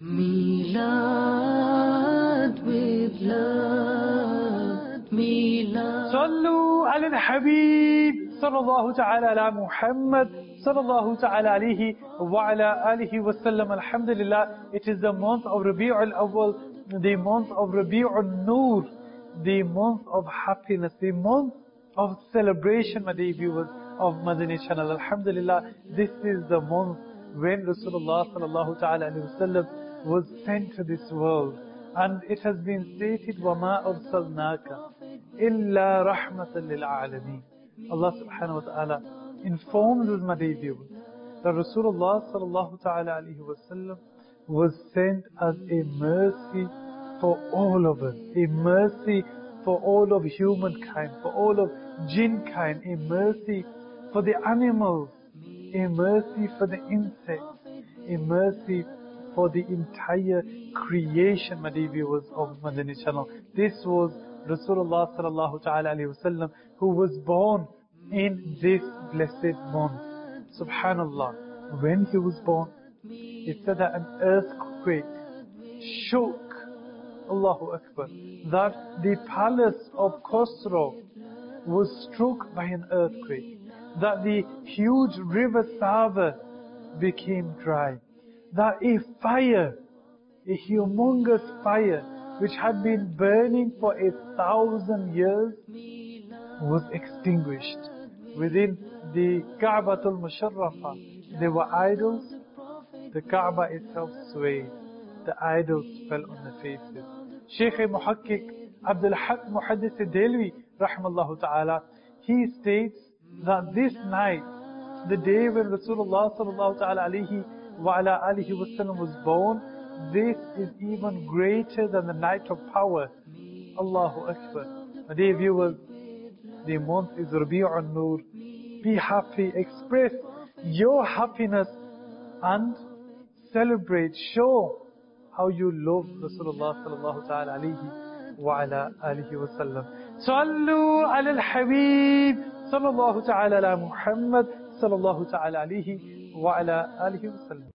Milad with love, Milad. صلوا على الحبيب صلى الله تعالى على محمد صلى الله تعالى عليه وعلى آله وسلم. Alhamdulillah, it is the month of Rabi'ul Awwal, the month of Rabi'ul Noor, the month of happiness, the month of celebration, my dear viewers of Madani channel. Alhamdulillah, this is the month when Rasulullah sallallahu ta'ala alayhi wa sallam was sent to this world. And it has been stated, وَمَا أَرْسَلْنَاكَ إِلَّا رَحْمَةً لِلْعَالَمِينَ. Allah subhanahu wa ta'ala informs us, my dear viewers, that Rasulullah sallallahu ta'ala alayhi wa sallam was sent as a mercy for all of us, a mercy for all of humankind, for all of jinn kind, a mercy for the animals, a mercy for the insects, a mercy for the entire creation, my dear viewers of Madani channel. This was Rasulullah sallallahu ta'ala alayhi wa sallam, who was born in this blessed month. Subhanallah, when he was born, it said that an earthquake shook, Allahu Akbar, that the palace of Khosrow was struck by an earthquake, that the huge river Sava became dry, that a fire, a humongous fire, which had been burning for 1,000 years, was extinguished. Within the Ka'batul Musharrafa, there were idols. The Kaaba itself swayed. The idols fell on the faces. Shaykh Muhakkik Abdul Haq Muhaddis Delvi, rahmallahu ta'ala, he states that this night, the day when Rasulullah sallallahu ta'ala alayhi wa ala alihi wa sallam was born, this is even greater than the night of power. Allahu Akbar. My dear viewers, the month is Rabi'un Noor. Be happy, express your happiness and celebrate, show how you love Rasulullah sallallahu ta'ala alayhi wa ala alihi wa sallam. Sallu ala al-Habib sallallahu ta'ala ala Muhammad sallallahu ta'ala alayhi wa ala alihi wa sallam.